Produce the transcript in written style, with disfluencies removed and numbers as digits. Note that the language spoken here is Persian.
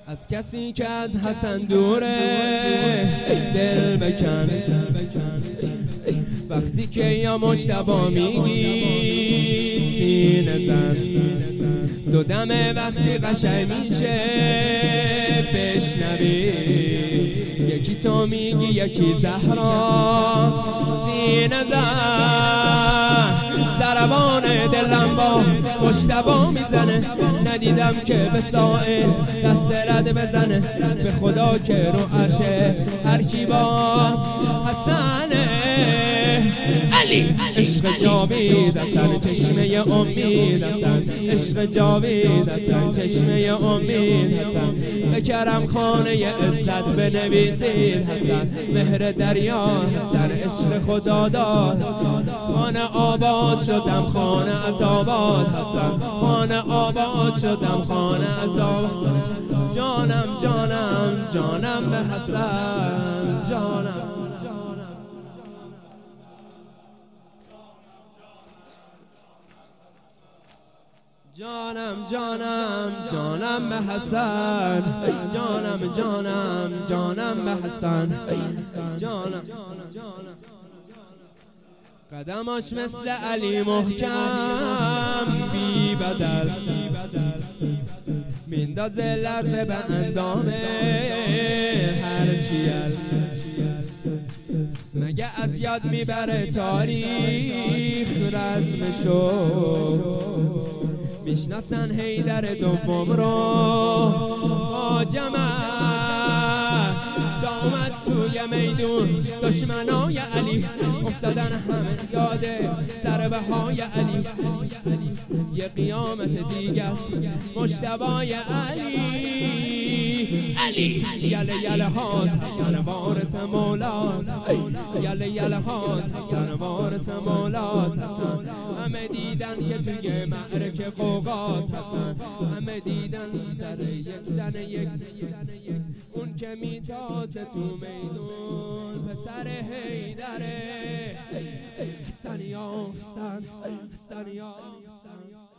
از کسی که از حسن دوره دل بکن، وقتی که یا مجتبی میگی سینه زن، دو دمه وقتی قشنگ میشه بشنوی، یکی تو میگی یکی زهرا سینه زن، ضربان دلم با مجتبی میزنه، ندیدم که به سائل دست رد بزنه، به خدا که رو عرشه هر کی با حسنه علی. عشق جاوید حسن چشمه امید حسن، عشق جاوید حسن چشمه امید حسن، به کرم خانه عزت بنویسید حسن، مهر دریا حسن عشق خدا داد، خانه آباد شدم خانه عطاباد حسن، خانه آباد شدم خانه عطاباد، جانم جانم جانم به حسن، جانم جانم جانم جانم به حسن، جانم جانم جانم به حسن، جانم. قدماش مثل علی محکم بی بدل، میندازه لرزه به اندام هرچیل، مگه از یاد میبره تاریخ رزمشو، میشناسن حیدر دوم رو با جمع، تا اومد توی میدون دشمنای علی، افتادن همه یاده ضربه های علی، یه قیامت دیگه است مجتبی علی، یله یله هاست حسن وارث مولاست، یله یله هاست حسن وارث مولاست حسن، همه دیدن که توی معرکه قوقاست حسن، همه دیدن سر یک تن یک، اون که میتازه تو میدون پسر حیدره، حسن یا حسن، حسن یا حسن.